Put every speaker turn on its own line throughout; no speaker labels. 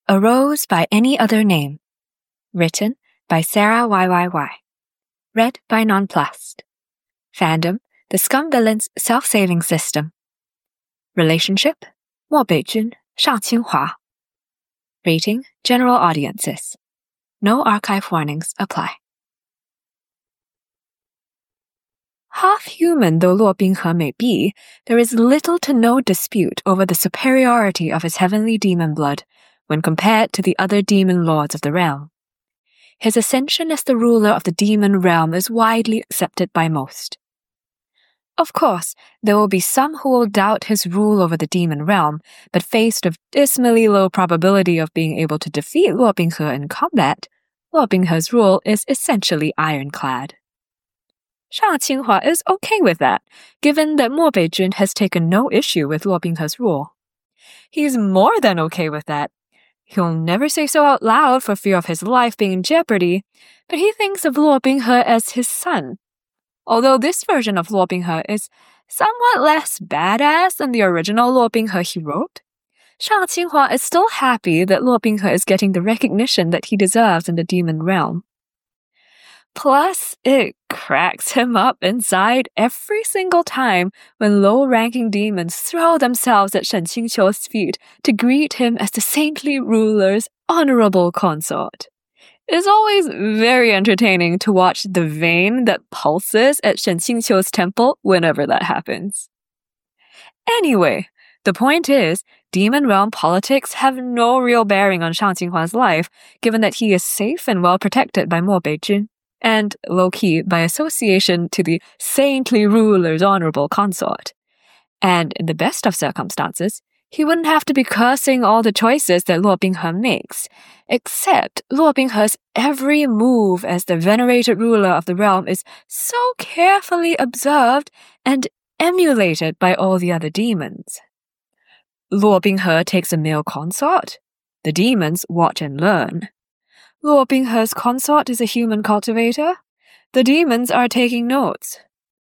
A Rose by Any Other Name. Written by Sarah YYY. Read by Nonplussed. Fandom, the Scum Villain's self-saving system. Relationship, Mo Beijun, Shang Qinghua. Rating, general audiences. No archive warnings apply. Half-human though Luo Binghe may be, there is little to no dispute over the superiority of his heavenly demon blood when compared to the other demon lords of the realm. His ascension as the ruler of the demon realm is widely accepted by most. Of course, there will be some who will doubt his rule over the demon realm, but faced with dismally low probability of being able to defeat Luo Binghe in combat, Luo Binghe's rule is essentially ironclad. Shang Qinghua is okay with that, given that Mo Beijun has taken no issue with Luo Binghe's rule. He's more than okay with that. He'll never say so out loud for fear of his life being in jeopardy, but he thinks of Luo Binghe as his son. Although this version of Luo Binghe is somewhat less badass than the original Luo Binghe he wrote, Shang Qinghua is still happy that Luo Binghe is getting the recognition that he deserves in the demon realm. Plus, it cracks him up inside every single time when low-ranking demons throw themselves at Shen Qingqiu's feet to greet him as the saintly ruler's honorable consort. It's always very entertaining to watch the vein that pulses at Shen Qingqiu's temple whenever that happens. Anyway, the point is, demon realm politics have no real bearing on Shang Qinghua's life, given that he is safe and well protected by Mo Beijun, and low-key by association to the saintly ruler's honorable consort. And in the best of circumstances, he wouldn't have to be cursing all the choices that Luo Binghe makes, except Luo Binghe's every move as the venerated ruler of the realm is so carefully observed and emulated by all the other demons. Luo Binghe takes a male consort. The demons watch and learn. Luo Binghe's consort is a human cultivator. The demons are taking notes.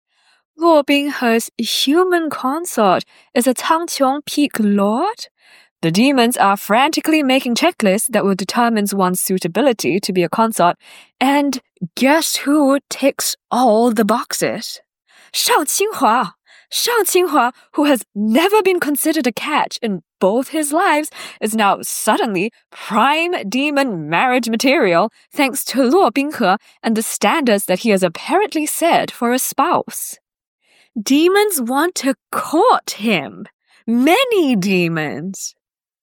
Luo Binghe's human consort is a Changqiong Peak Lord. The demons are frantically making checklists that will determine one's suitability to be a consort, and guess who ticks all the boxes? Shang Qinghua! Shang Qinghua, who has never been considered a catch in both his lives, is now suddenly prime demon marriage material thanks to Luo Binghe and the standards that he has apparently set for a spouse. Demons want to court him. Many demons.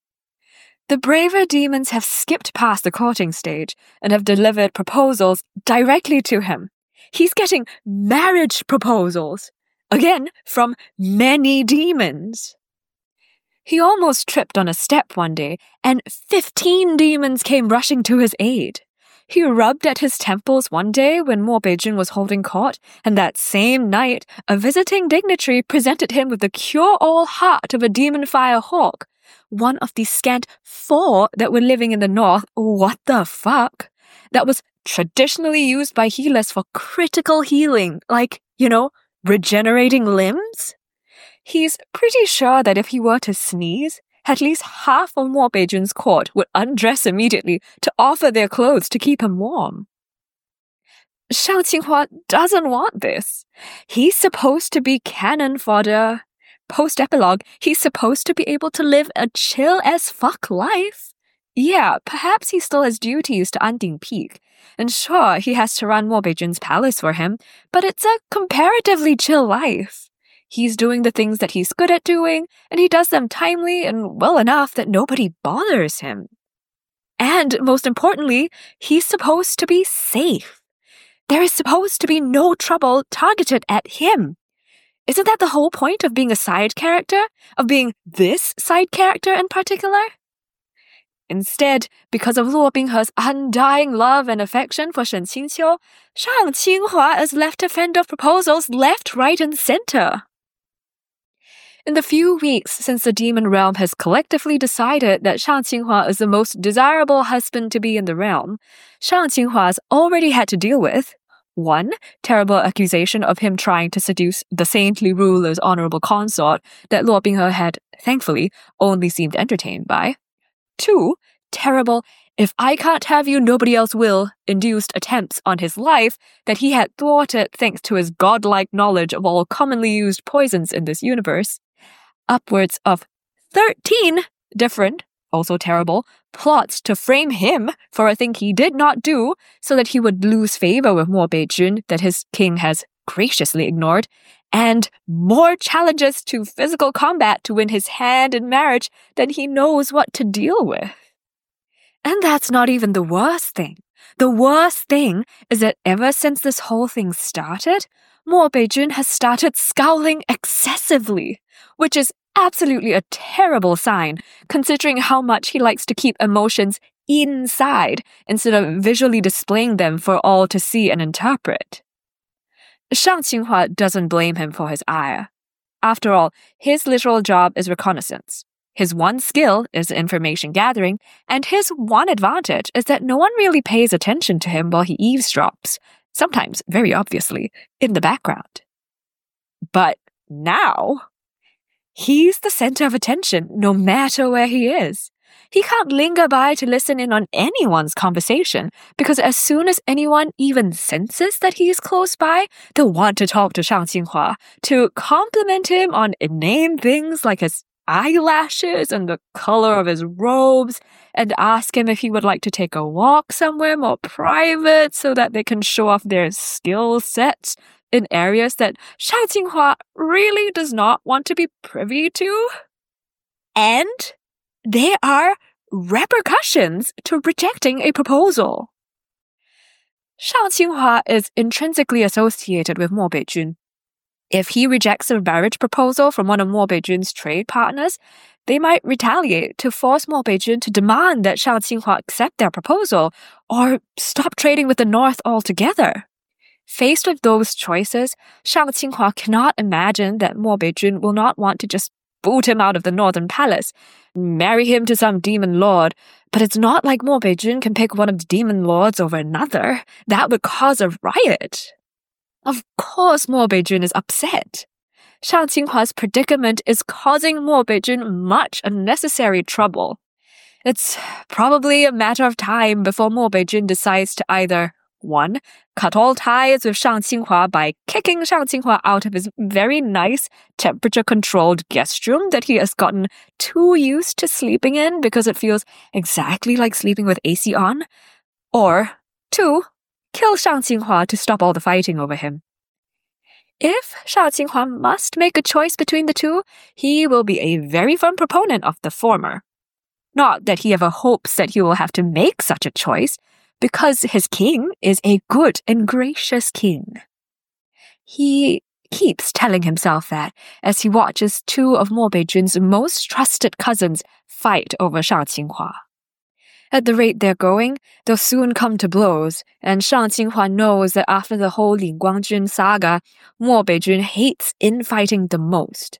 The braver demons have skipped past the courting stage and have delivered proposals directly to him. He's getting marriage proposals. Again, from many demons. He almost tripped on a step one day, and 15 demons came rushing to his aid. He rubbed at his temples one day when Mo Beijun was holding court, and that same night, a visiting dignitary presented him with the cure-all heart of a demon fire hawk, one of the scant 4 that were living in the north, what the fuck, that was traditionally used by healers for critical healing, like, regenerating limbs? He's pretty sure that if he were to sneeze, at least half of Mo Beijun's court would undress immediately to offer their clothes to keep him warm. Shang Qinghua doesn't want this. He's supposed to be cannon fodder. Post-epilogue, he's supposed to be able to live a chill-as-fuck life. Yeah, perhaps he still has duties to Anding Peak, and sure, he has to run Mo Beijun's palace for him, but it's a comparatively chill life. He's doing the things that he's good at doing, and he does them timely and well enough that nobody bothers him. And most importantly, he's supposed to be safe. There is supposed to be no trouble targeted at him. Isn't that the whole point of being a side character? Of being this side character in particular? Instead, because of Luo Binghe's undying love and affection for Shen Qingqiu, Shang Qinghua is left to fend off proposals left, right, and center. In the few weeks since the demon realm has collectively decided that Shang Qinghua is the most desirable husband to be in the realm, Shang Qinghua has already had to deal with 1. Terrible accusation of him trying to seduce the saintly ruler's honorable consort that Luo Binghe had, thankfully, only seemed entertained by. 2. terrible "if I can't have you, nobody else will" induced attempts on his life that he had thwarted thanks to his godlike knowledge of all commonly used poisons in this universe. Upwards of 13 different, also terrible, plots to frame him for a thing he did not do so that he would lose favor with Mo Beijun that his king has graciously ignored, and more challenges to physical combat to win his hand in marriage than he knows what to deal with. And that's not even the worst thing. The worst thing is that ever since this whole thing started, Mo Beijun has started scowling excessively, which is absolutely a terrible sign, considering how much he likes to keep emotions inside instead of visually displaying them for all to see and interpret. Shang Qinghua doesn't blame him for his ire. After all, his literal job is reconnaissance. His one skill is information gathering, and his one advantage is that no one really pays attention to him while he eavesdrops, sometimes very obviously, in the background. But now, he's the center of attention no matter where he is. He can't linger by to listen in on anyone's conversation, because as soon as anyone even senses that he is close by, they'll want to talk to Shang Qinghua, to compliment him on inane things like his eyelashes and the color of his robes, and ask him if he would like to take a walk somewhere more private so that they can show off their skill sets in areas that Shang Qinghua really does not want to be privy to. And there are repercussions to rejecting a proposal. Shang Qinghua is intrinsically associated with Mo Beijun. If he rejects a marriage proposal from one of Mo Beijun's trade partners, they might retaliate to force Mo Beijun to demand that Shang Qinghua accept their proposal or stop trading with the North altogether. Faced with those choices, Shang Qinghua cannot imagine that Mo Beijun will not want to just boot him out of the Northern Palace, marry him to some demon lord, but it's not like Mo Beijun can pick one of the demon lords over another. That would cause a riot. Of course Mo Beijun is upset. Shang Qinghua's predicament is causing Mo Beijun much unnecessary trouble. It's probably a matter of time before Mo Beijun decides to either 1. Cut all ties with Shang Qinghua by kicking Shang Qinghua out of his very nice temperature-controlled guest room that he has gotten too used to sleeping in because it feels exactly like sleeping with AC on. Or 2. Kill Shang Qinghua to stop all the fighting over him. If Shang Qinghua must make a choice between the two, he will be a very firm proponent of the former. Not that he ever hopes that he will have to make such a choice, because his king is a good and gracious king. He keeps telling himself that as he watches 2 of Mo Beijun's most trusted cousins fight over Shang Qinghua. At the rate they're going, they'll soon come to blows, and Shang Qinghua knows that after the whole Lin Guangjun saga, Mo Beijun hates infighting the most.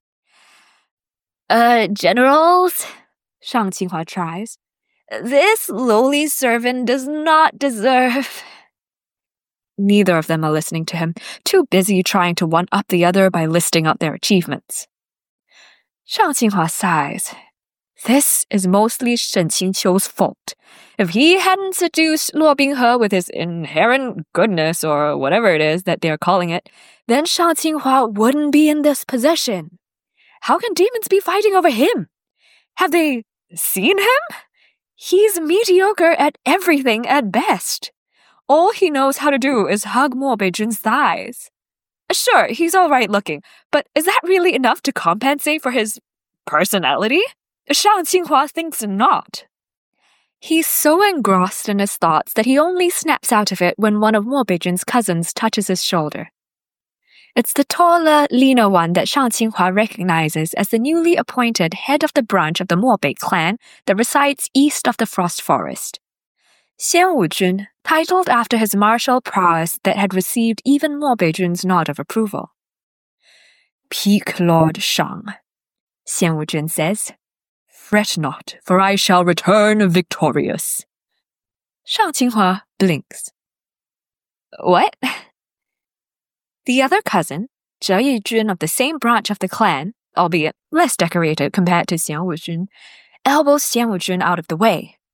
Generals? Shang Qinghua tries. This lowly servant does not deserve... Neither of them are listening to him, too busy trying to one-up the other by listing out their achievements. Shang Qinghua sighs. This is mostly Shen Qingqiu's fault. If he hadn't seduced Luo Binghe with his inherent goodness, or whatever it is that they're calling it, then Shang Qinghua wouldn't be in this position. How can demons be fighting over him? Have they seen him? He's mediocre at everything at best. All he knows how to do is hug Mo Beijun's thighs. Sure, he's all right looking, but is that really enough to compensate for his personality? Shang Qinghua thinks not. He's so engrossed in his thoughts that he only snaps out of it when one of Mo Beijun's cousins touches his shoulder. It's the taller, leaner one that Shang Qinghua recognizes as the newly appointed head of the branch of the Mo Bei clan that resides east of the Frost Forest. Xian Wujun, titled after his martial prowess that had received even Mo Beijun's nod of approval. Peak Lord Shang, Xian Wujun says. Fret not, for I shall return victorious. Shang Qinghua blinks. What? The other cousin, Zhe Yijun of the same branch of the clan, albeit less decorated compared to Xian Wujun, elbows Xian Wujun out of the way,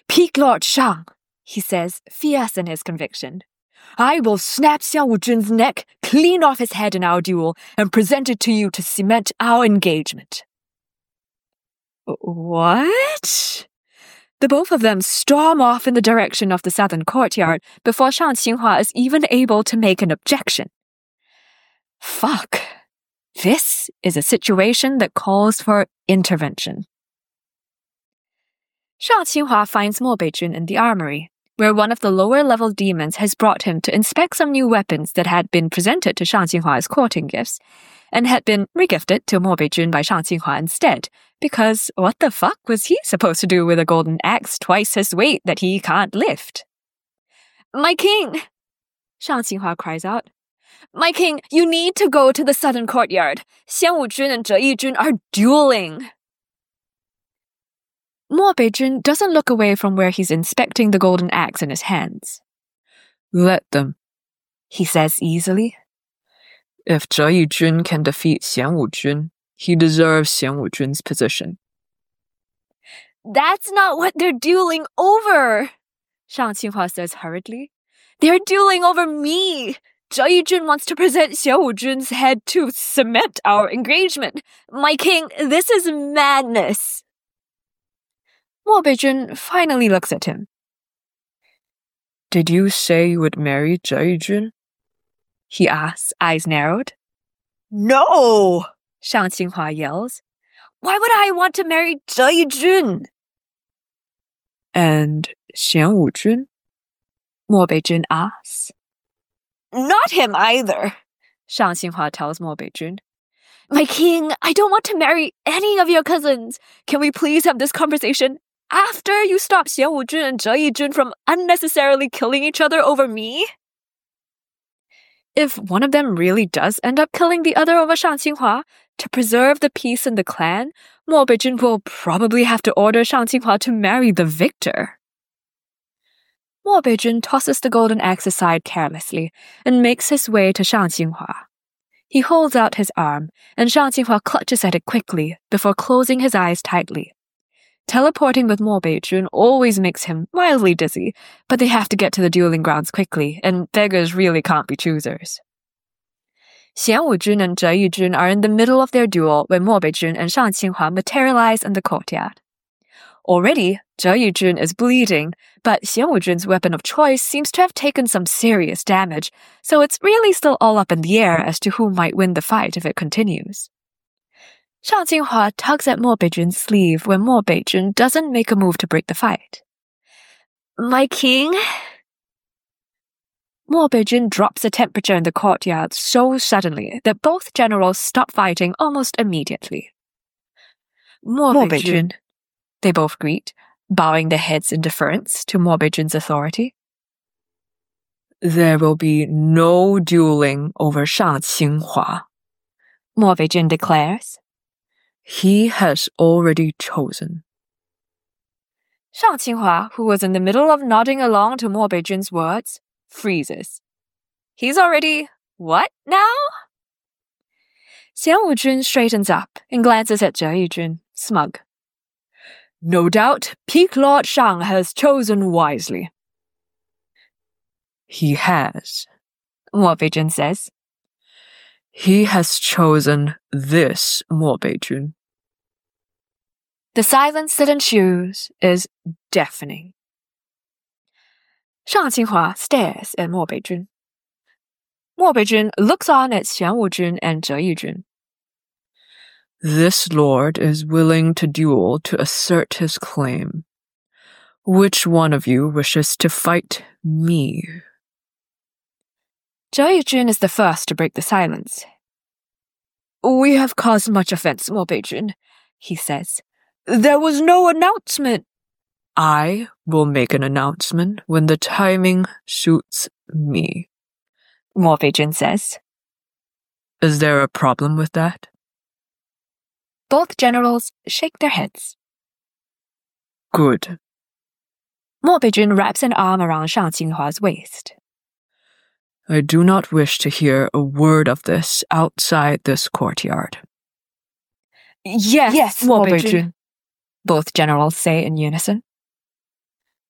Peak Lord Shang, he says, fierce in his conviction. I will snap Xiang Wuzhun's neck clean off his head in our duel and present it to you to cement our engagement. What? The both of them storm off in the direction of the southern courtyard before Shang Qinghua is even able to make an objection. Fuck. This is a situation that calls for intervention. Shang Qinghua finds Mo Beijun in the armory, where one of the lower-level demons has brought him to inspect some new weapons that had been presented to Shang Qinghua as courting gifts, and had been regifted to Mo Beijun by Shang Qinghua instead, because what the fuck was he supposed to do with a golden axe twice his weight that he can't lift? My king! Shang Qinghua cries out. My king, you need to go to the southern courtyard. Xian Wuzhun and Zhe Yijun are dueling. Mo Beijun doesn't look away from where he's inspecting the golden axe in his hands.
Let them,
he says easily.
If Zhe Yijun can defeat Xian Wuzhun, he deserves Xian Wuzhun's position.
That's not what they're dueling over, Shang Qinghua says hurriedly. They're dueling over me. Zhe Yijun wants to present Xian Wuzhun's head to cement our engagement. My king, this is madness. Mo Beijun finally looks at him.
Did you say you would marry Zhe Yijun?
He asks, eyes narrowed. No! Shang Qinghua yells. Why would I want to marry Zhe Yijun?
And Xian Wuzhun?
Mo Beijun asks. Not him either, Shang Qinghua tells Mo Beijun. My king, I don't want to marry any of your cousins. Can we please have this conversation after you stop Xian Wuzhun and Zhe Yijun from unnecessarily killing each other over me? If one of them really does end up killing the other over Shang Qinghua, to preserve the peace in the clan, Mo Beijun will probably have to order Shang Qinghua to marry the victor. Mo Beijun tosses the golden axe aside carelessly and makes his way to Shang Qinghua. He holds out his arm, and Shang Qinghua clutches at it quickly before closing his eyes tightly. Teleporting with Mo Beijun always makes him mildly dizzy, but they have to get to the dueling grounds quickly, and beggars really can't be choosers. Xian Wuzhun and Zhe Yijun are in the middle of their duel when Mo Beijun and Shang Qinghua materialize in the courtyard. Already, Zhe Yijun is bleeding, but Xian Wuzhun's weapon of choice seems to have taken some serious damage, so it's really still all up in the air as to who might win the fight if it continues. Shang Qinghua tugs at Mo Beijun's sleeve when Mo Beijun doesn't make a move to break the fight. My king? Mo Beijun drops the temperature in the courtyard so suddenly that both generals stop fighting almost immediately. Mo Beijun, they both greet, bowing their heads in deference to Mo Beijun's authority.
There will be no dueling over Shang Qinghua,
Mo Beijun declares.
He has already chosen.
Shang Qinghua, who was in the middle of nodding along to Mo Beijun's words, freezes. He's already what now? Xian Wuzhun straightens up and glances at Zhe Yijun, smug.
No doubt, Peak Lord Shang has chosen wisely. He has,
Mo Beijun says.
He has chosen this Mo Beijun.
The silence that ensues is deafening. Shang Qinghua stares at Mo Beijun. Mo Beijun looks on at Xian Wuzhun and Zhe Yijun.
This lord is willing to duel to assert his claim. Which one of you wishes to fight me?
Zhe Yijun is the first to break the silence. We have caused much offense, Mo Beijun, he says. There was no announcement.
I will make an announcement when the timing suits me,
Mo Beijun says.
Is there a problem with that?
Both generals shake their heads.
Good.
Mo Beijun wraps an arm around Shang Qinghua's waist.
I do not wish to hear a word of this outside this courtyard.
Yes, Mo Beijun, both generals say in unison.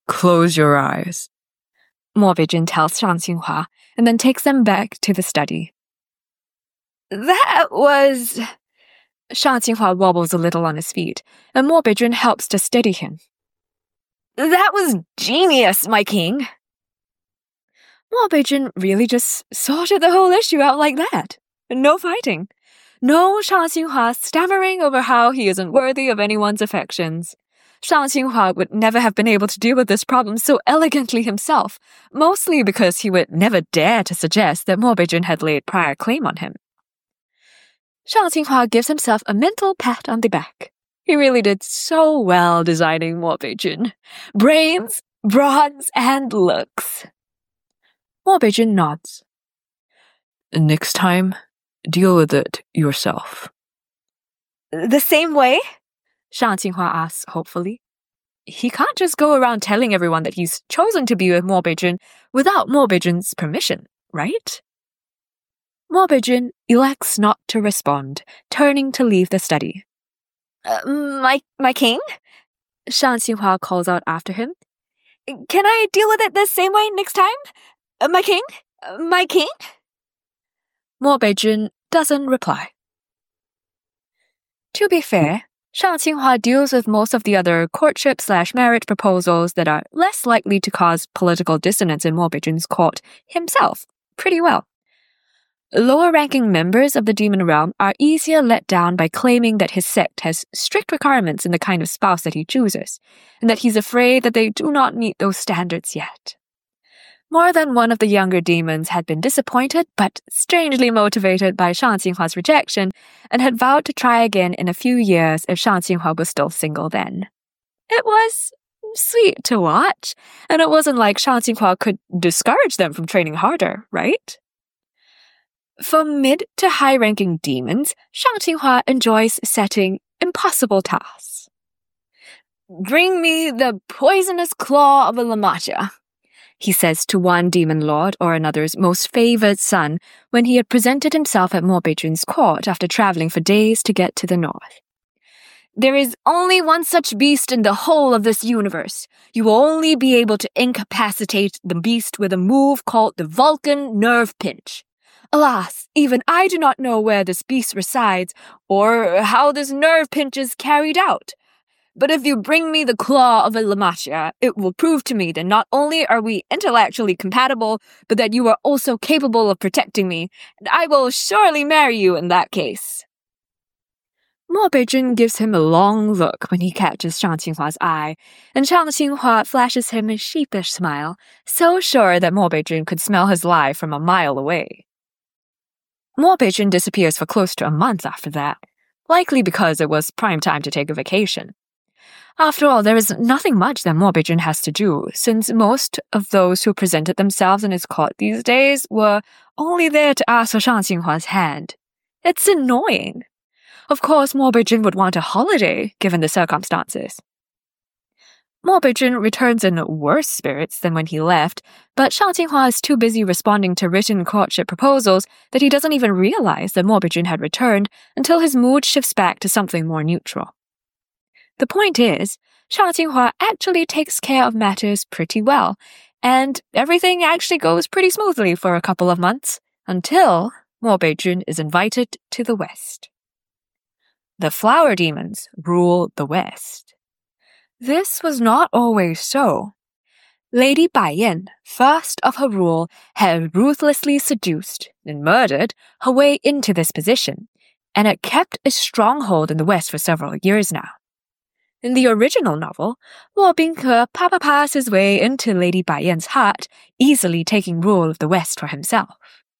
Close your eyes.
Mo Beijun tells Shang Qinghua, and then takes them back to the study. That was... Shang Qinghua wobbles a little on his feet, and Mo Beijun helps to steady him. That was genius, my king. Mo Beijun really just sorted the whole issue out like that. No fighting. No Shang Qinghua stammering over how he isn't worthy of anyone's affections. Shang Qinghua would never have been able to deal with this problem so elegantly himself, mostly because he would never dare to suggest that Mo Beijun had laid prior claim on him. Shang Qinghua gives himself a mental pat on the back. He really did so well designing Mo Beijun. Brains, bronze, and looks. Mo Beijun nods.
Next time, deal with it yourself.
The same way? Shang Qinghua asks hopefully. He can't just go around telling everyone that he's chosen to be with Mo Beijun without Mo Beijun's permission, right? Mo Beijun elects not to respond, turning to leave the study. My king? Shang Qinghua calls out after him. Can I deal with it the same way next time? My king? My king? Mo Beijun doesn't reply. To be fair, Shang Qinghua deals with most of the other courtship/marriage proposals that are less likely to cause political dissonance in Mo Beijun's court himself pretty well. Lower-ranking members of the demon realm are easier let down by claiming that his sect has strict requirements in the kind of spouse that he chooses, and that he's afraid that they do not meet those standards yet. More than one of the younger demons had been disappointed but strangely motivated by Shang Qinghua's rejection and had vowed to try again in a few years if Shang Qinghua was still single then. It was sweet to watch, and it wasn't like Shang Qinghua could discourage them from training harder, right? For mid to high-ranking demons, Shang Qinghua enjoys setting impossible tasks. Bring me the poisonous claw of a Lamacha, he says to one demon lord or another's most favored son when he had presented himself at Mo Beijun's court after traveling for days to get to the north. There is only one such beast in the whole of this universe. You will only be able to incapacitate the beast with a move called the Vulcan Nerve Pinch. Alas, even I do not know where this beast resides or how this nerve pinch is carried out. But if you bring me the claw of a Lamacha, it will prove to me that not only are we intellectually compatible, but that you are also capable of protecting me, and I will surely marry you in that case. Mo Beijun gives him a long look when he catches Shang Qinghua's eye, and Shang Qinghua flashes him a sheepish smile, so sure that Mo Beijun could smell his lie from a mile away. Mo Beijun disappears for close to a month after that, likely because it was prime time to take a vacation. After all, there is nothing much that Mo Beijun has to do, since most of those who presented themselves in his court these days were only there to ask for Shang Qinghua's hand. It's annoying. Of course, Mo Beijun would want a holiday, given the circumstances. Mo Beijun returns in worse spirits than when he left, but Shang Qinghua is too busy responding to written courtship proposals that he doesn't even realize that Mo Beijun had returned until his mood shifts back to something more neutral. The point is, Shang Qinghua actually takes care of matters pretty well, and everything actually goes pretty smoothly for a couple of months, until Mo Beijun is invited to the West. The flower demons rule the West. This was not always so. Lady Bai Yan, first of her rule, had ruthlessly seduced and murdered her way into this position, and had kept a stronghold in the West for several years now. In the original novel, Luo Bingke papa his way into Lady Bai Yan's heart, easily taking rule of the West for himself.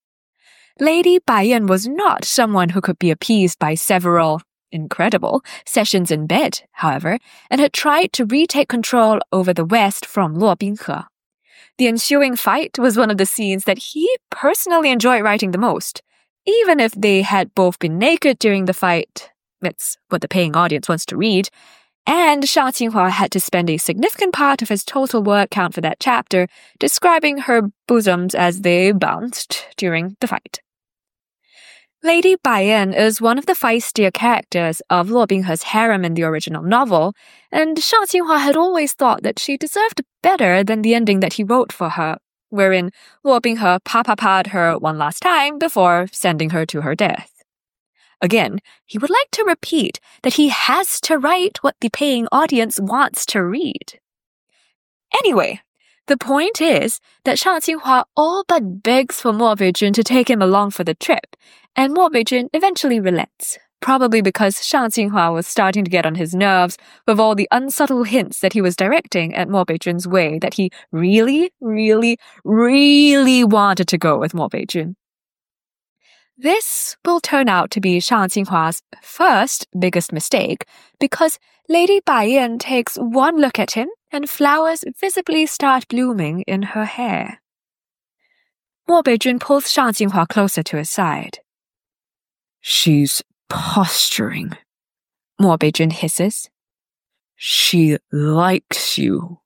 Lady Bai Yan was not someone who could be appeased by several incredible sessions in bed, however, and had tried to retake control over the West from Luo Bingke. The ensuing fight was one of the scenes that he personally enjoyed writing the most, even if they had both been naked during the fight. It's what the paying audience wants to read, and Shang Qinghua had to spend a significant part of his total word count for that chapter describing her bosoms as they bounced during the fight. Lady Baiyan is one of the feistier characters of Luo Binghe's harem in the original novel, and Shang Qinghua had always thought that she deserved better than the ending that he wrote for her, wherein Luo Binghe pa-pa-pa'd her one last time before sending her to her death. Again, he would like to repeat that he has to write what the paying audience wants to read. Anyway, the point is that Shang Qinghua all but begs for Mo Beijun to take him along for the trip, and Mo Beijun eventually relents, probably because Shang Qinghua was starting to get on his nerves with all the unsubtle hints that he was directing at Mo Beijun's way that he really, really, really wanted to go with Mo Beijun. This will turn out to be Shang Qinghua's first biggest mistake, because Lady Baiyan takes one look at him and flowers visibly start blooming in her hair. Mo Beijun pulls Shang Qinghua closer to his side.
She's posturing,
Mo Beijun hisses.
She likes you.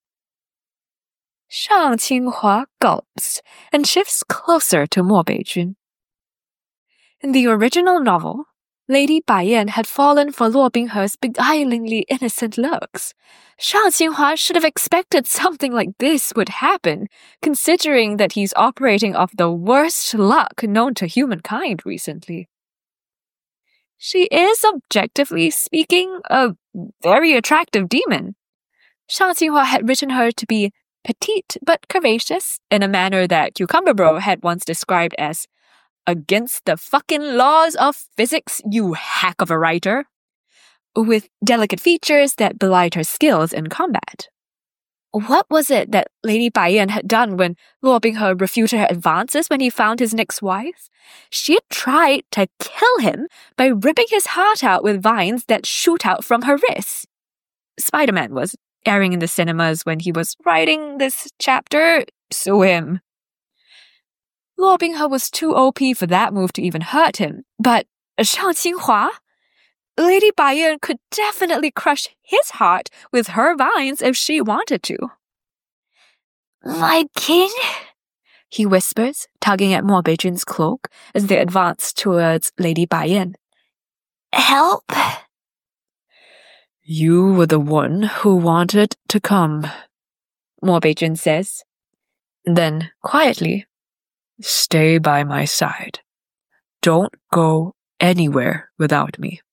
Shang Qinghua gulps and shifts closer to Mo Beijun. In the original novel, Lady Baiyan had fallen for Luo Binghe's beguilingly innocent looks. Shang Qinghua should have expected something like this would happen, considering that he's operating off the worst luck known to humankind recently. She is, objectively speaking, a very attractive demon. Shang Qinghua had written her to be petite but curvaceous, in a manner that Cucumber Bro had once described as against the fucking laws of physics, you hack of a writer, with delicate features that belied her skills in combat. What was it that Lady Baiyan had done when Luo Binghe refuted her advances when he found his next wife? She had tried to kill him by ripping his heart out with vines that shoot out from her wrists. Spider-Man was airing in the cinemas when he was writing this chapter. Sue him. Luo Binghe was too OP for that move to even hurt him, but Shang Qinghua? Lady Baiyan could definitely crush his heart with her vines if she wanted to. "My king?" he whispers, tugging at Mo Beijun's cloak as they advance towards Lady Baiyan. "Help?"
You were the one who wanted to come,
Mo Beijun says. Then, quietly,
stay by my side. Don't go anywhere without me.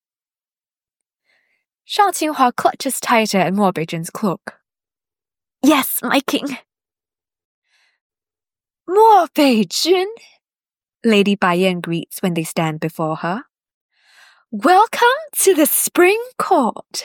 Shang Qinghua clutches tighter at Mo Beijun's cloak. "Yes, my king." "Mo Beijun," Lady Baiyan greets when they stand before her. "Welcome to the Spring Court."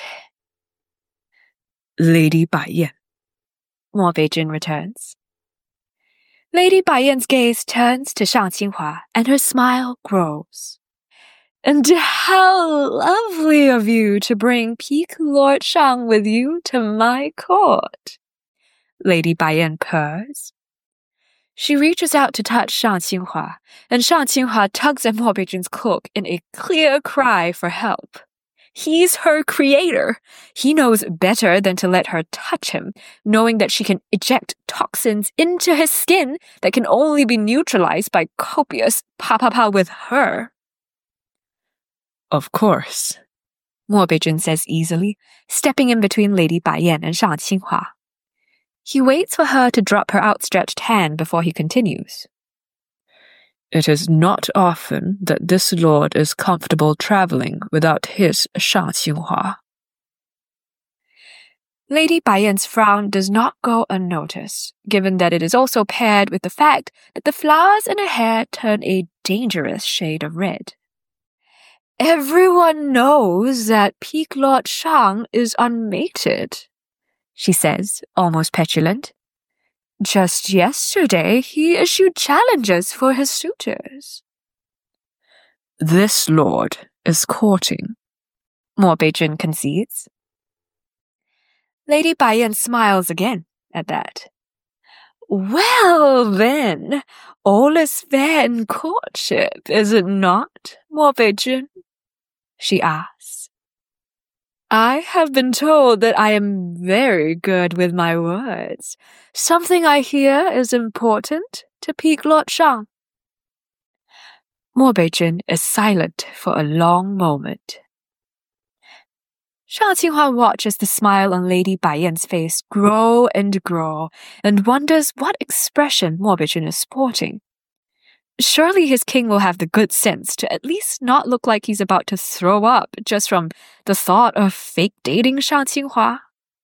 Lady Baiyan,
Mo Beijun returns. Lady Baiyan's gaze turns to Shang Qinghua, and her smile grows. "And how lovely of you to bring Peak Lord Shang with you to my court," Lady Baiyan purrs. She reaches out to touch Shang Qinghua, and Shang Qinghua tugs at Mo Beijun's cloak in a clear cry for help. He's her creator. He knows better than to let her touch him, knowing that she can eject toxins into his skin that can only be neutralized by copious pa-pa-pa with her.
of course,
Mo Beijun says easily, stepping in between Lady Baiyan and Shang Qinghua. He waits for her to drop her outstretched hand before he continues.
It is not often that this lord is comfortable traveling without his Shang Qinghua.
Lady Baiyan's frown does not go unnoticed, given that it is also paired with the fact that the flowers in her hair turn a dangerous shade of red. "Everyone knows that Peak Lord Shang is unmated," she says, almost petulant. "Just yesterday, he issued challenges for his suitors."
This lord is courting,
Mo Beijun concedes. Lady Baiyan smiles again at that. "Well then, all is fair in courtship, is it not, Mo Beijun?" she asks. "I have been told that I am very good with my words. Something I hear is important to Peak Lord Shang." Mo Beijun is silent for a long moment. Shang Qinghua watches the smile on Lady Baiyan's face grow and grow and wonders what expression Mo Beijun is sporting. Surely his king will have the good sense to at least not look like he's about to throw up just from the thought of fake dating Shang Qinghua.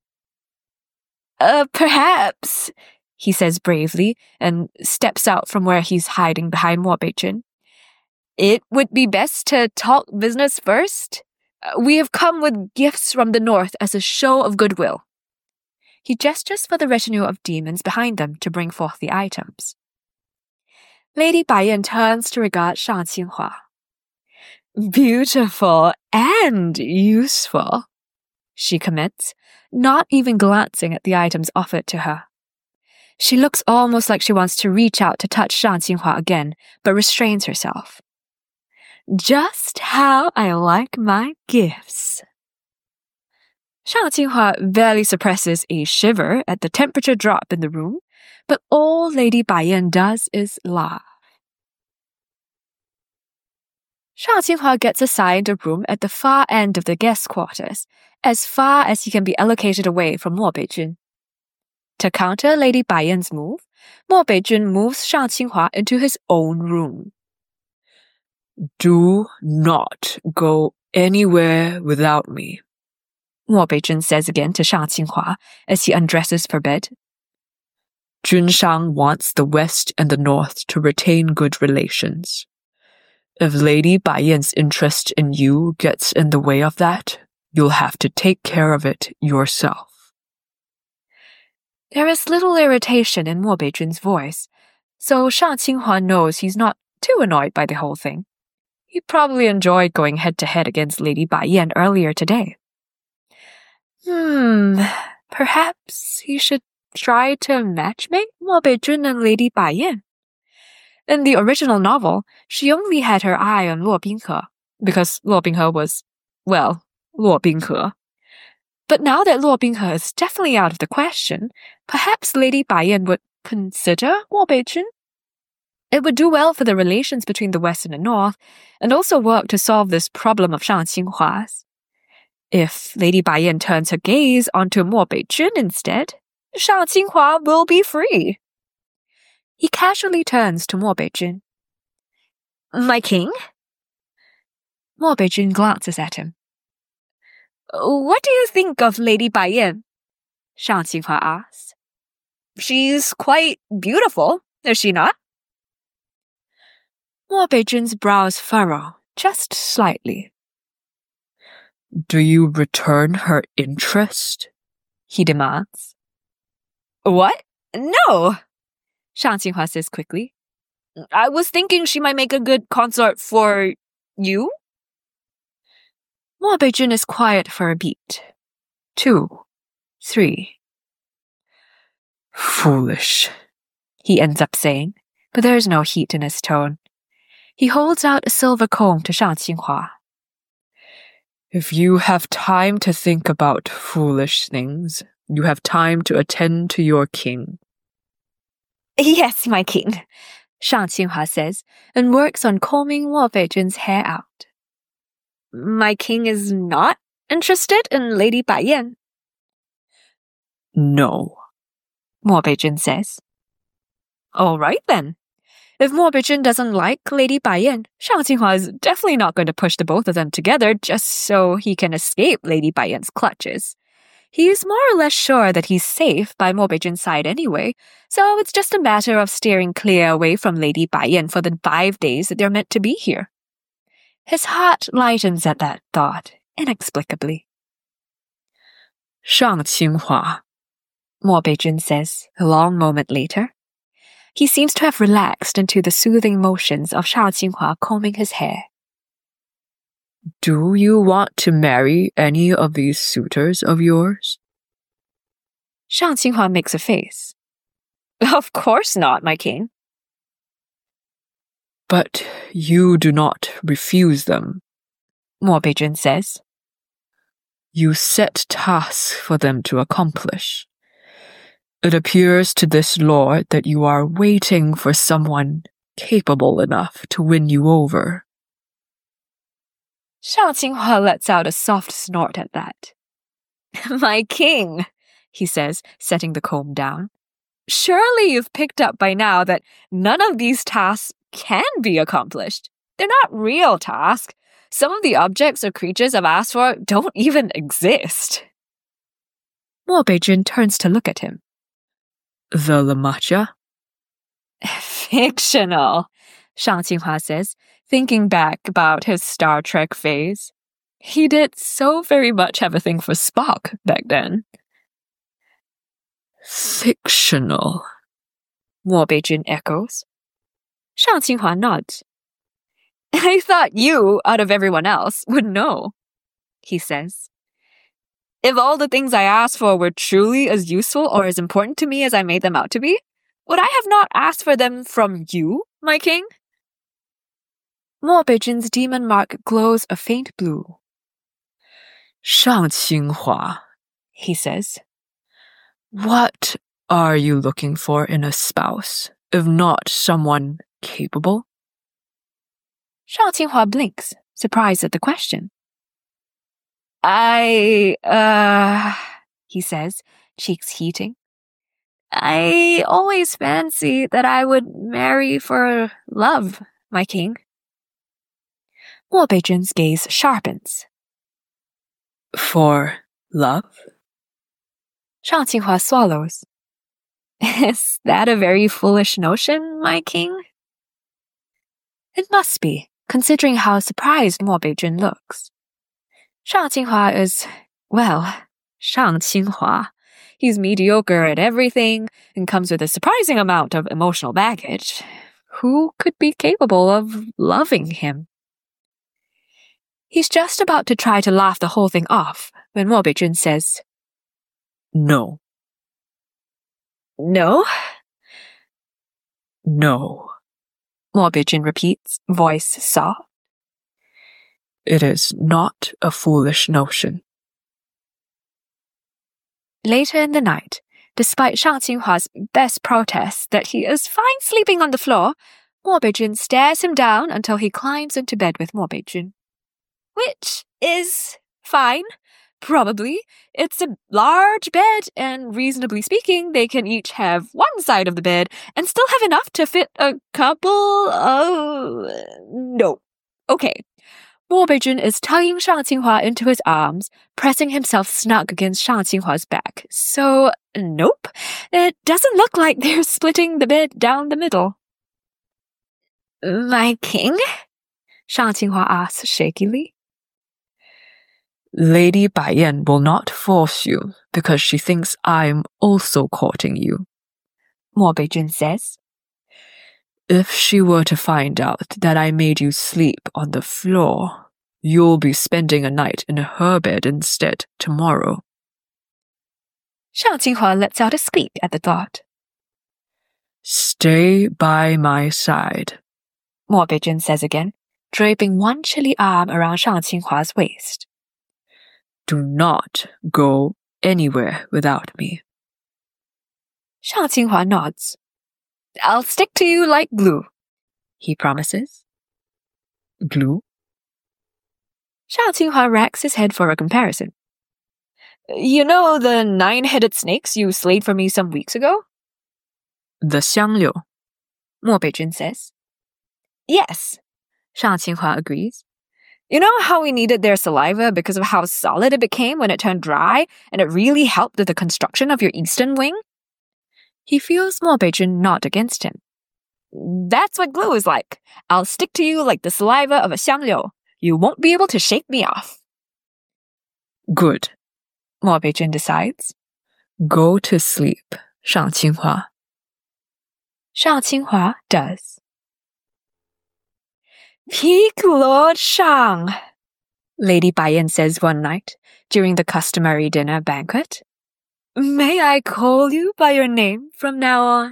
Perhaps, he says bravely and steps out from where he's hiding behind Mo Beijun. It would be best to talk business first. We have come with gifts from the north as a show of goodwill. He gestures for the retinue of demons behind them to bring forth the items. Lady Baiyan turns to regard Shang Qinghua. Beautiful and useful, she comments, not even glancing at the items offered to her. She looks almost like she wants to reach out to touch Shang Qinghua again, but restrains herself. Just how I like my gifts. Shang Qinghua barely suppresses a shiver at the temperature drop in the room, but all Lady Baiyan does is laugh. Shang Qinghua gets assigned a room at the far end of the guest quarters, as far as he can be allocated away from Mo Beijun. To counter Lady Baiyan's move, Mo Beijun moves Shang Qinghua into his own room.
Do not go anywhere without me,
Mo Beijun says again to Shang Qinghua as he undresses for bed.
Junshang wants the West and the North to retain good relations. If Lady Baiyan's interest in you gets in the way of that, you'll have to take care of it yourself.
There is little irritation in Mo Beijun's voice, so Shang Qinghua knows he's not too annoyed by the whole thing. He probably enjoyed going head-to-head against Lady Baiyan earlier today. Perhaps he should try to matchmake Mo Beijun and Lady Baiyan. In the original novel, she only had her eye on Luo Binghe, because Luo Binghe was, well, Luo Binghe. But now that Luo Binghe is definitely out of the question, perhaps Lady Baiyan would consider Mo Beijun? It would do well for the relations between the West and the North, and also work to solve this problem of Shang Qinghua's. If Lady Baiyan turns her gaze onto Mo Beijun instead, Shang Qinghua will be free. He casually turns to Mo Beijun. My king? Mo Beijun glances at him. What do you think of Lady Baiyan? Shang Qinghua asks. She's quite beautiful, is she not? Mo Beijun's brows furrow, just slightly.
Do you return her interest?
He demands. What? No! Shang Qinghua says quickly. I was thinking she might make a good consort for you? Mo Beijun is quiet for a beat. 2, 3.
Foolish,
he ends up saying, but there is no heat in his tone. He holds out a silver comb to Shang Qinghua.
If you have time to think about foolish things, you have time to attend to your king.
Yes, my king, Shang Qinghua says, and works on combing Mo Beijun's hair out. My king is not interested in Lady Baiyan?
No,
Mo Beijun says. All right then. If Mo Beijun doesn't like Lady Baiyan, Shang Qinghua is definitely not going to push the both of them together just so he can escape Lady Baiyan's clutches. He's more or less sure that he's safe by Mo Beijun's side anyway, so it's just a matter of steering clear away from Lady Baiyan for the 5 days that they're meant to be here. His heart lightens at that thought, inexplicably.
Shang Qinghua,
Mo Beijun says, a long moment later. He seems to have relaxed into the soothing motions of Shang Qinghua combing his hair.
Do you want to marry any of these suitors of yours?
Shang Qinghua makes a face. Of course not, my king.
But you do not refuse them,
Mo Beijun says.
You set tasks for them to accomplish. It appears to this lord that you are waiting for someone capable enough to win you over.
Shang Qinghua lets out a soft snort at that. My king, he says, setting the comb down. Surely you've picked up by now that none of these tasks can be accomplished. They're not real tasks. Some of the objects or creatures I've asked for don't even exist.
Mo Beijun turns to look at him. The Lamacha?
Fictional, Shang Qinghua says, thinking back about his Star Trek phase. He did so very much have a thing for Spock back then.
Fictional,
Mo Beijun echoes. Shang Qinghua nods. I thought you, out of everyone else, would know, he says. If all the things I asked for were truly as useful or as important to me as I made them out to be, would I have not asked for them from you, my king? Mo Beijun's demon mark glows a faint blue.
Shang Qinghua,
he says.
What are you looking for in a spouse, if not someone capable?
Shang Qinghua blinks, surprised at the question. He says, cheeks heating. I always fancied that I would marry for love, my king. Mo Beijun's gaze sharpens.
For love?
Shang Qinghua swallows. Is that a very foolish notion, my king? It must be, considering how surprised Mo Beijun looks. Shang Qinghua is, well, Shang Qinghua. He's mediocre at everything and comes with a surprising amount of emotional baggage. Who could be capable of loving him? He's just about to try to laugh the whole thing off when Mo Beijun says,
No.
No?
No.
Mo Beijun repeats, voice soft.
It is not a foolish notion.
Later in the night, despite Shang Qinghua's best protests that he is fine sleeping on the floor, Mo Beijun stares him down until he climbs into bed with Mo Beijun. Which is fine. Probably. It's a large bed, and reasonably speaking, they can each have one side of the bed and still have enough to fit a couple of... No. Okay. Mo Beijun is tugging Shang Qinghua into his arms, pressing himself snug against Shang Qinghua's back. So, nope. It doesn't look like they're splitting the bed down the middle. My king? Shang Qinghua asks shakily.
Lady Baiyan will not force you because she thinks I'm also courting you,
Mo Beijun says.
If she were to find out that I made you sleep on the floor, you'll be spending a night in her bed instead tomorrow.
Shang Qinghua lets out a squeak at the thought.
Stay by my side,
Mo Beijun says again, draping one chilly arm around Shang Qinghua's waist.
Do not go anywhere without me.
Shang Qinghua nods. I'll stick to you like glue, he promises.
Glue?
Shang Qinghua racks his head for a comparison. You know the 9-headed snakes you slayed for me some weeks ago?
The Xiangliu,
Mo Beijun says. Yes, Shang Qinghua agrees. You know how we needed their saliva because of how solid it became when it turned dry, and it really helped with the construction of your eastern wing? He feels Mo Beijun nod against him. That's what glue is like. I'll stick to you like the saliva of a xiangliu. You won't be able to shake me off.
Good,
Mo Beijun decides.
Go to sleep, Shang Qinghua.
Shang Qinghua does. Peak Lord Shang, Lady Baiyan says one night during the customary dinner banquet. May I call you by your name from now on?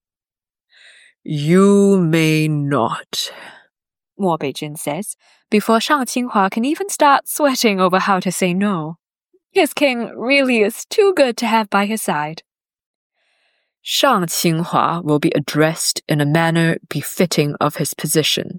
You may not,
Mo Beijun says, before Shang Qinghua can even start sweating over how to say no. His king really is too good to have by his side.
Shang Qinghua will be addressed in a manner befitting of his position.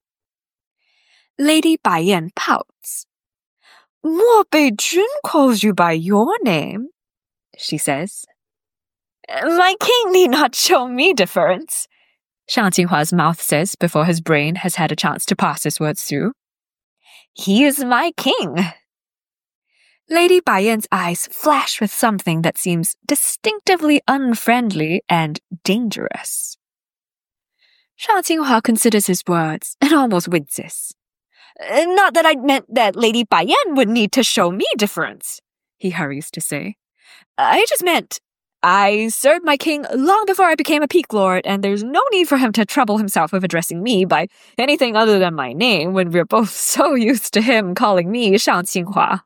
Lady Baiyan pouts. Mo Beijun calls you by your name, she says. My king need not show me deference, Shang Qinghua's mouth says before his brain has had a chance to pass his words through. He is my king. Lady Baiyan's eyes flash with something that seems distinctively unfriendly and dangerous. Shang Qinghua considers his words and almost winces. Not that I meant that Lady Baiyan would need to show me deference, he hurries to say. I just meant I served my king long before I became a peak lord, and there's no need for him to trouble himself with addressing me by anything other than my name when we're both so used to him calling me Shang Qinghua.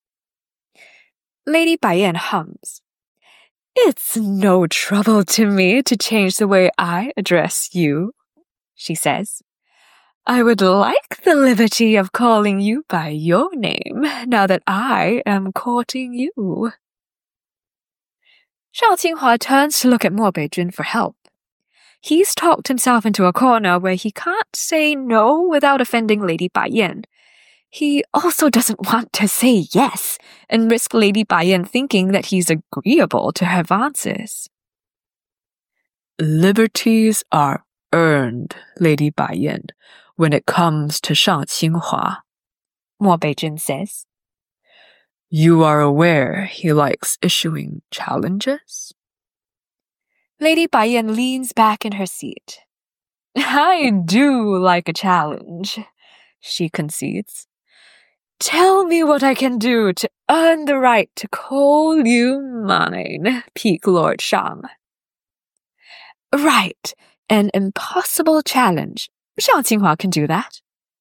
Lady Baiyan hums. It's no trouble to me to change the way I address you, she says. I would like the liberty of calling you by your name now that I am courting you. Shang Qinghua turns to look at Mo Beijun for help. He's talked himself into a corner where he can't say no without offending Lady Baiyan. He also doesn't want to say yes and risk Lady Baiyan thinking that he's agreeable to her advances.
Liberties are earned, Lady Baiyan, when it comes to Shang Qinghua,
Mo Beijun says.
You are aware he likes issuing challenges?
Lady Baiyan leans back in her seat. I do like a challenge, she concedes. Tell me what I can do to earn the right to call you mine, Peak Lord Shang. Right, an impossible challenge. Shang Qinghua can do that.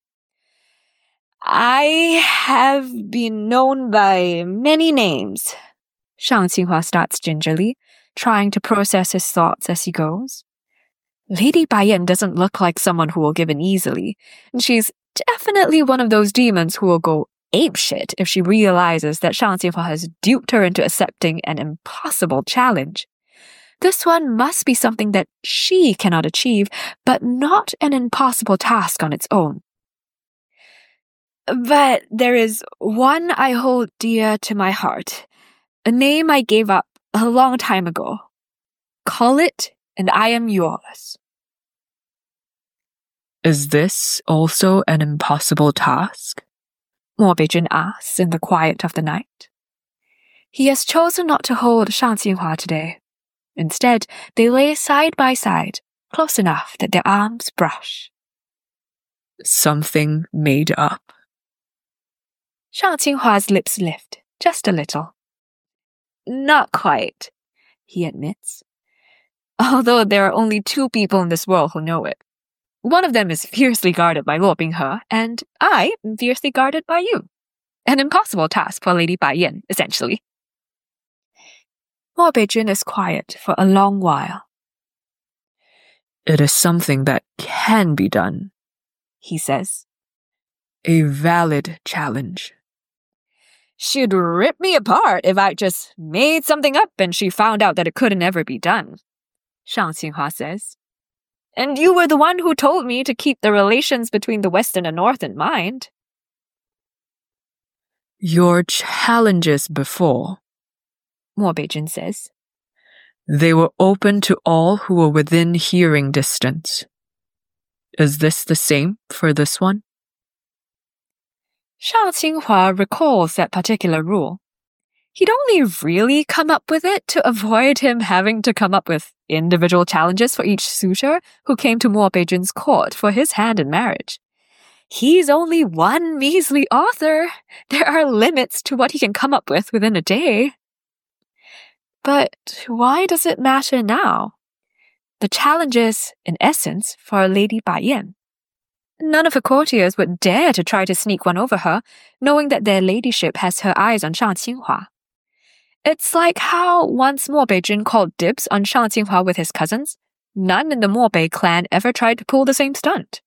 I have been known by many names, Shang Qinghua starts gingerly, trying to process his thoughts as he goes. Lady Baiyan doesn't look like someone who will give in easily, and she's definitely one of those demons who will go apeshit if she realizes that Shang Qinghua has duped her into accepting an impossible challenge. This one must be something that she cannot achieve, but not an impossible task on its own. But there is one I hold dear to my heart, a name I gave up a long time ago. Call it, and I am yours.
Is this also an impossible task?
Mo Beijun asks in the quiet of the night. He has chosen not to hold Shang Qinghua today. Instead, they lay side by side, close enough that their arms brush.
Something made up.
Shang Qinghua's lips lift, just a little. Not quite, he admits. Although there are only 2 people in this world who know it. One of them is fiercely guarded by Luo Binghe, and I am fiercely guarded by you. An impossible task for Lady Baiyan, essentially. Mo Beijun is quiet for a long while.
It is something that can be done,
he says.
A valid challenge.
She'd rip me apart if I just made something up and she found out that it couldn't ever be done, Shang Qinghua says. And you were the one who told me to keep the relations between the West and the North in mind.
Your challenges before,
Mo Beijun says.
They were open to all who were within hearing distance. Is this the same for this one?
Shang Qinghua recalls that particular rule. He'd only really come up with it to avoid him having to come up with individual challenges for each suitor who came to Mo Beijun's court for his hand in marriage. He's only one measly author. There are limits to what he can come up with within a day. But why does it matter now? The challenge is, in essence, for Lady Baiyan. None of her courtiers would dare to try to sneak one over her, knowing that their ladyship has her eyes on Shang Qinghua. It's like how once Mo Beijun called dibs on Shang Qinghua with his cousins, none in the Mo Bei clan ever tried to pull the same stunt.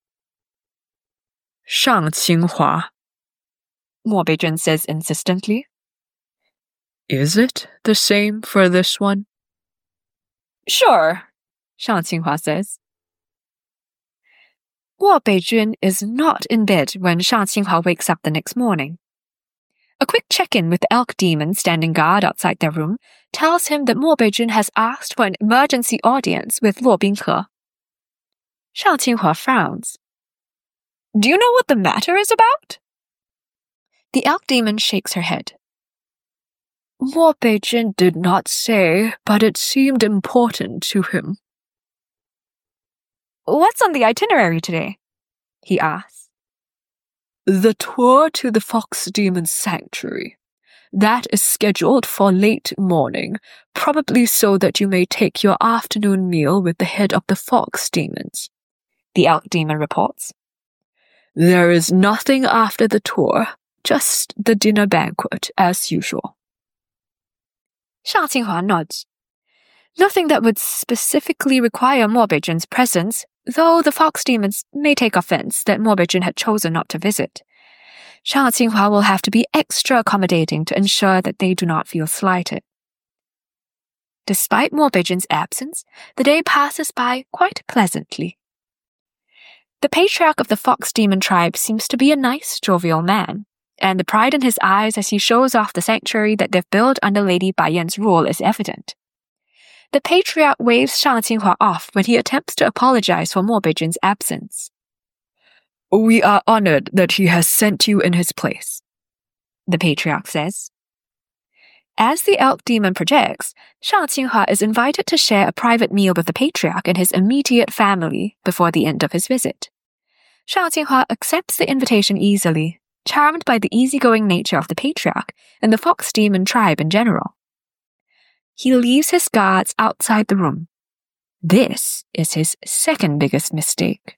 Shang Qinghua,
Mo Beijun says insistently.
Is it the same for this one?
Sure, Shang Qinghua says. Mo Beijun is not in bed when Shang Qinghua wakes up the next morning. A quick check-in with the elk demon standing guard outside their room tells him that Mo Beijun has asked for an emergency audience with Luo Binghe. Shang Qinghua frowns. Do you know what the matter is about? The elk demon shakes her head. Mo Beijun did not say, but it seemed important to him. What's on the itinerary today? He asks. The tour to the Fox Demon's sanctuary. That is scheduled for late morning, probably so that you may take your afternoon meal with the head of the Fox Demons, the elk demon reports. There is nothing after the tour, just the dinner banquet as usual. Shang Qinghua nods. Nothing that would specifically require Mo Beijun's presence, though the Fox Demons may take offense that Mo Beijun had chosen not to visit. Shang Qinghua will have to be extra accommodating to ensure that they do not feel slighted. Despite Mo Beijun's absence, the day passes by quite pleasantly. The patriarch of the Fox Demon tribe seems to be a nice, jovial man, and the pride in his eyes as he shows off the sanctuary that they've built under Lady Bai Yan's rule is evident. The patriarch waves Shang Qinghua off when he attempts to apologize for Mo Beijun's absence. We are honored that he has sent you in his place, the patriarch says. As the elk demon projects, Shang Qinghua is invited to share a private meal with the patriarch and his immediate family before the end of his visit. Shang Qinghua accepts the invitation easily, charmed by the easygoing nature of the patriarch and the Fox Demon tribe in general. He leaves his guards outside the room. This is his second biggest mistake.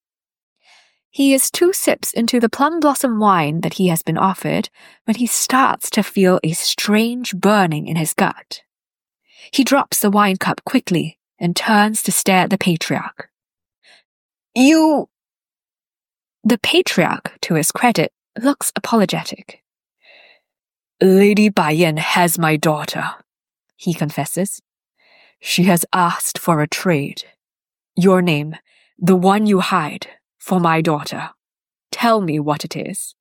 He is 2 sips into the plum blossom wine that he has been offered when he starts to feel a strange burning in his gut. He drops the wine cup quickly and turns to stare at the patriarch. You... The patriarch, to his credit, looks apologetic. Lady Bai Yan has my daughter, he confesses. She has asked for a trade. Your name, the one you hide, for my daughter. Tell me what it is.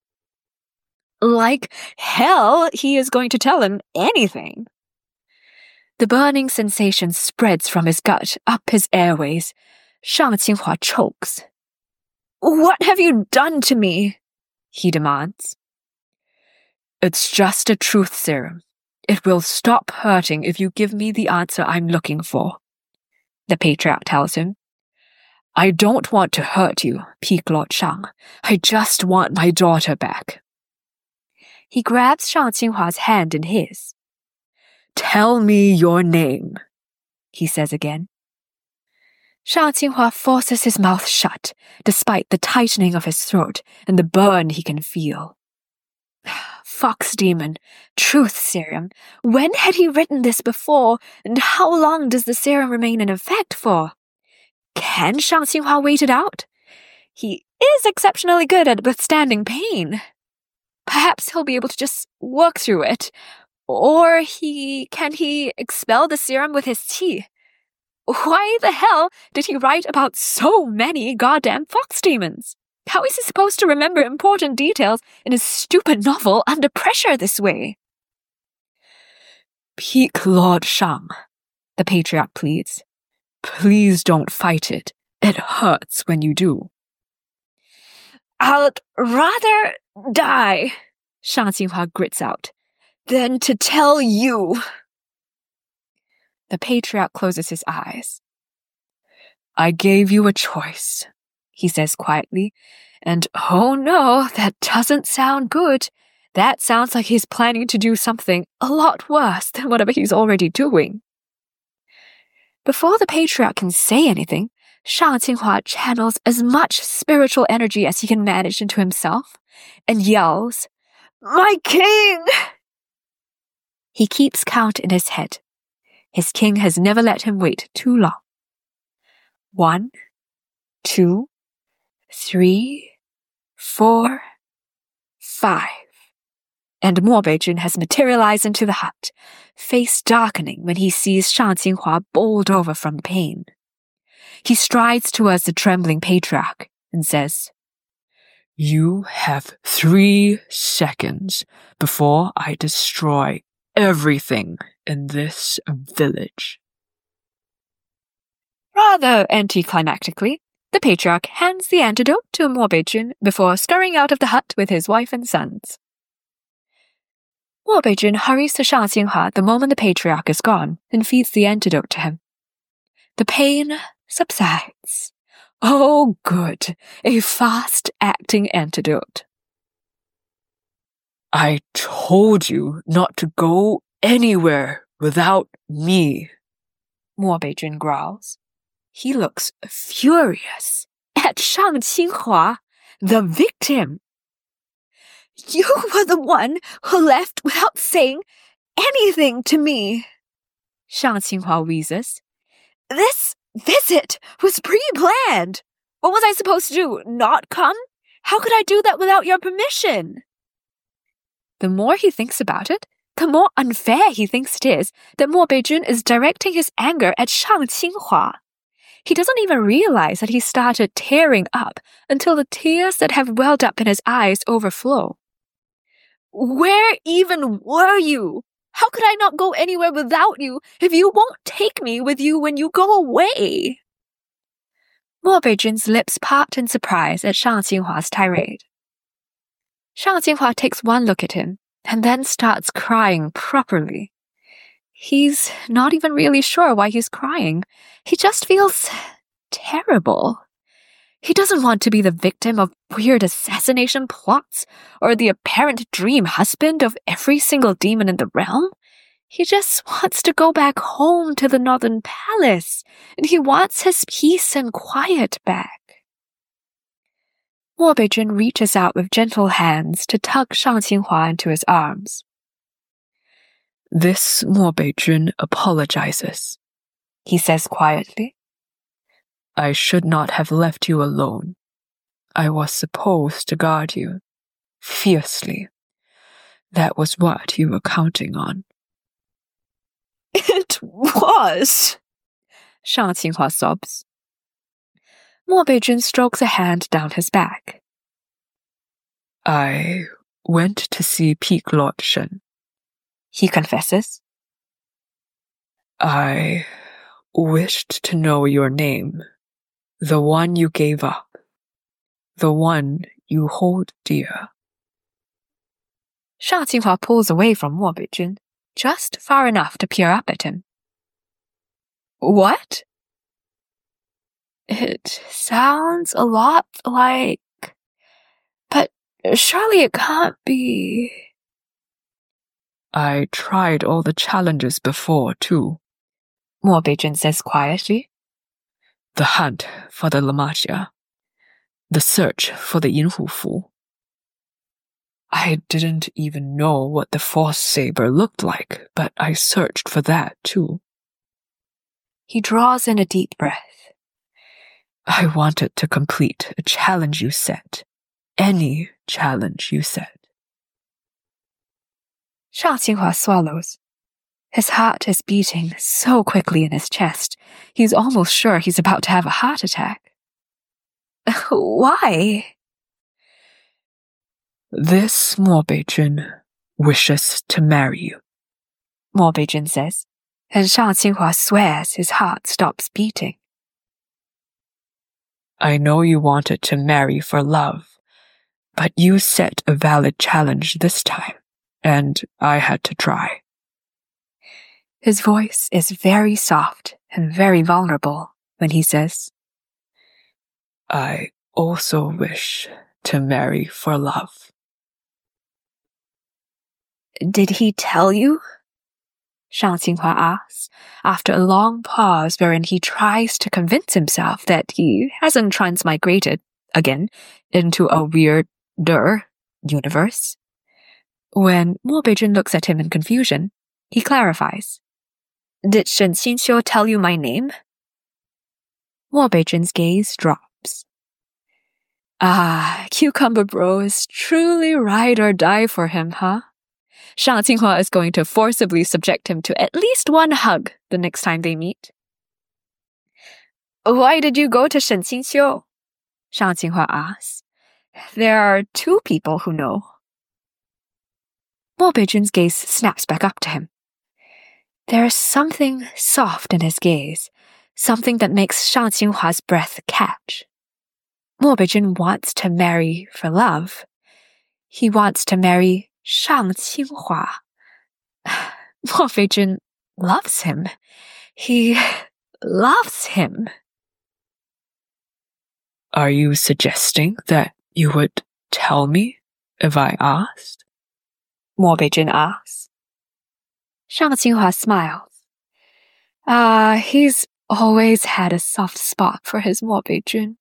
Like hell, he is going to tell him anything. The burning sensation spreads from his gut up his airways. Shang Qinghua chokes. What have you done to me? He demands. It's just a truth serum. It will stop hurting if you give me the answer I'm looking for, the patriarch tells him. I don't want to hurt you, Peak Lord Shang. I just want my daughter back. He grabs Shang Qinghua's hand in his. Tell me your name, he says again. Shang Qinghua forces his mouth shut, despite the tightening of his throat and the burn he can feel. Fox Demon, Truth Serum. When had he written this before, and how long does the serum remain in effect for? Can Shang Qinghua wait it out? He is exceptionally good at withstanding pain. Perhaps he'll be able to just work through it. Or can he expel the serum with his qi? Why the hell did he write about so many goddamn fox demons? How is he supposed to remember important details in his stupid novel under pressure this way? Peak Lord Shang, the patriarch pleads. Please don't fight it. It hurts when you do. I'd rather die, Shang Qinghua grits out, than to tell you. The patriarch closes his eyes. I gave you a choice, he says quietly, and oh no, that doesn't sound good. That sounds like he's planning to do something a lot worse than whatever he's already doing. Before the patriarch can say anything, Shang Qinghua channels as much spiritual energy as he can manage into himself and yells, My king! He keeps count in his head. His king has never let him wait too long. 1, 2, 3, 4, 5. and Mo Beijun has materialized into the hut, face darkening when he sees Shang Qinghua bowled over from pain. He strides towards the trembling patriarch and says,
You have 3 seconds before I destroy everything in this village.
Rather anticlimactically, the patriarch hands the antidote to Mo Beijun before scurrying out of the hut with his wife and sons. Mo Beijun hurries to Shang Xinghua the moment the patriarch is gone and feeds the antidote to him. The pain subsides. Oh, good, a fast-acting antidote.
I told you not to go anywhere without me,
Mo Beijun growls. He looks furious at Shang Qinghua, the victim. You were the one who left without saying anything to me, Shang Qinghua wheezes. This visit was pre-planned. What was I supposed to do, not come? How could I do that without your permission? The more he thinks about it, the more unfair he thinks it is that Mo Beijun is directing his anger at Shang Qinghua. He doesn't even realize that he started tearing up until the tears that have welled up in his eyes overflow. Where even were you? How could I not go anywhere without you if you won't take me with you when you go away? Mo Beijun's lips part in surprise at Shang Qinghua's tirade. Shang Qinghua takes one look at him and then starts crying properly. He's not even really sure why he's crying. He just feels terrible. He doesn't want to be the victim of weird assassination plots or the apparent dream husband of every single demon in the realm. He just wants to go back home to the Northern Palace, and he wants his peace and quiet back. Mo Beijun reaches out with gentle hands to tug Shang Qinghua into his arms.
This Mo Beijun apologizes,
he says quietly.
I should not have left you alone. I was supposed to guard you, fiercely. That was what you were counting on.
It was, Shang Qinghua sobs. Mo Beijun strokes a hand down his back.
I went to see Peak Lord Shen,
he confesses.
I wished to know your name, the one you gave up, the one you hold dear.
Shang Qinghua pulls away from Mo Beijun, just far enough to peer up at him. What? It sounds a lot like... But surely it can't be...
I tried all the challenges before, too,
Mo Beijun says quietly.
The hunt for the Lamajia, the search for the Yinhu Fu. I didn't even know what the Force Saber looked like, but I searched for that, too.
He draws in a deep breath.
I wanted to complete a challenge you set. Any challenge you set.
Shang Qinghua swallows. His heart is beating so quickly in his chest, he's almost sure he's about to have a heart attack. Why?
This Mo Beijun wishes to marry you,
Mo Beijun says, and Shang Qinghua swears his heart stops beating.
I know you wanted to marry for love, but you set a valid challenge this time, and I had to try.
His voice is very soft and very vulnerable when he says,
I also wish to marry for love.
Did he tell you? Shang Qinghua asks, after a long pause wherein he tries to convince himself that he hasn't transmigrated, again, into a weirder universe. When Mo Beijun looks at him in confusion, he clarifies. Did Shen Xinqiu tell you my name? Mo Beijun's gaze drops. Ah, Cucumber Bro is truly ride or die for him, huh? Shang Qinghua is going to forcibly subject him to at least one hug the next time they meet. Why did you go to Shen Qingqiu? Shang Qinghua asks. There are two people who know. Mo Beijun's gaze snaps back up to him. There is something soft in his gaze, something that makes Shang Qinghua's breath catch. Mo Beijun wants to marry for love. He wants to marry Shang Qinghua. Mo Beijun loves him. He loves him.
Are you suggesting that you would tell me if I asked?
Mo Beijun asks. Shang Qinghua smiles. He's always had a soft spot for his Mo Beijun.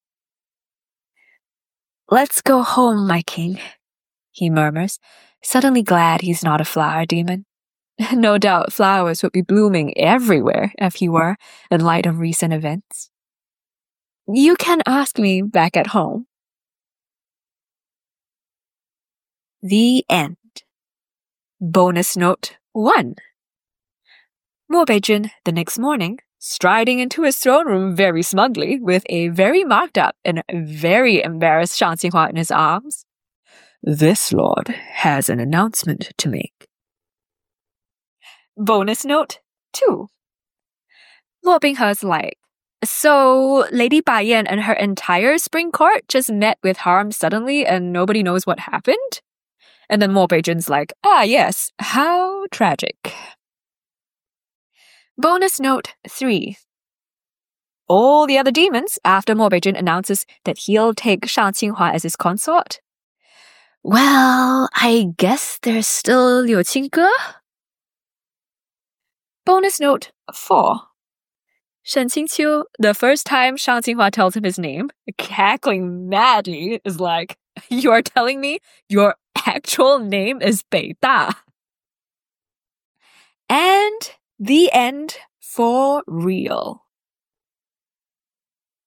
Let's go home, my king, he murmurs, suddenly glad he's not a flower demon. No doubt flowers would be blooming everywhere if he were, in light of recent events. You can ask me back at home. The end. Bonus note 1. Mo Beijun, the next morning, striding into his throne room very smugly with a very marked up and very embarrassed Shang Qinghua in his arms.
This lord has an announcement to make.
Bonus note 2. Luo Binghe's like, so Lady Bai Yan and her entire spring court just met with harm suddenly and nobody knows what happened? And then Mo Beijun's like, yes, how tragic. Bonus note 3. All the other demons, after Mo Beijun announces that he'll take Shang Qinghua as his consort. Well, I guess there's still Liu Qingge. Bonus note 4. Shen Qingqiu, the first time Shang Qinghua tells him his name, cackling madly, is like, you're telling me your actual name is Bei Da. And the end for real.